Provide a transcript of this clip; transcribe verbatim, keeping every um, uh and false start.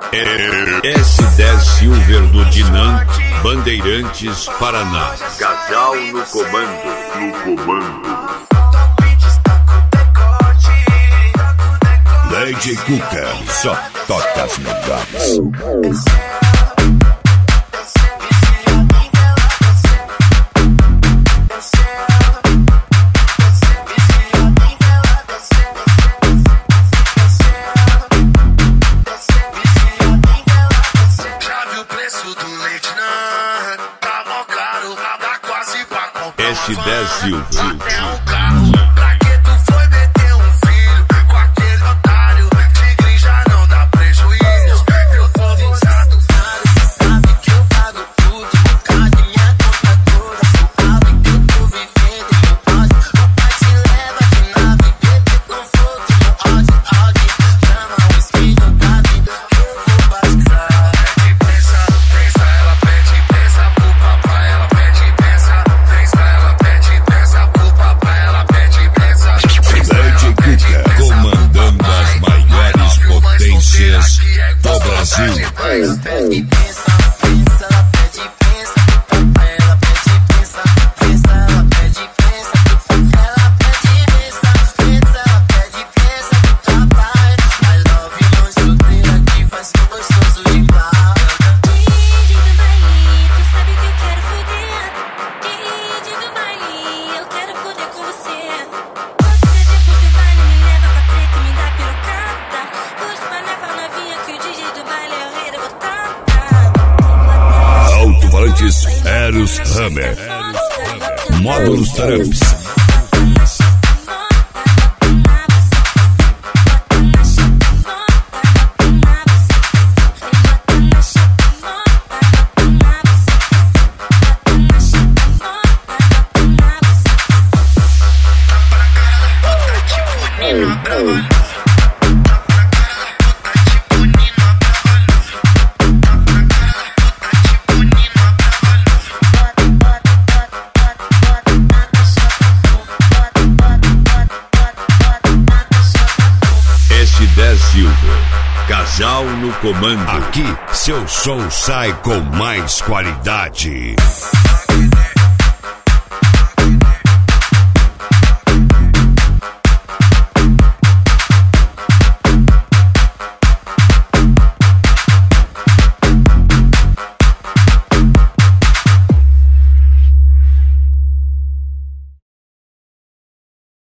S dez Silver do Dinan, Bandeirantes, Paraná. Casal no comando, no comando. Lady Cuca, só toca as melhores. S dez Silver. Do Brasil. Pede, pensa, pensa, ela pede, pensa, papai, ela pede, pensa, pensa, ela pede, pensa, ela pede, pensa, pensa, ela pede, pensa, papai, I love you, mãe solteira que faz tão gostoso de bar. D J do baile, tu sabe que eu quero foder. D J do baile, eu quero foder com você. Você depois do baile me leva pra preta e me dá pirocada. Os mané falam novinha que o D J do baile é o rei da botada. Alto-falantes Eros Hammer. Módulos Tramps. S dez Silver, Casal no comando. Aqui seu som sai com mais qualidade.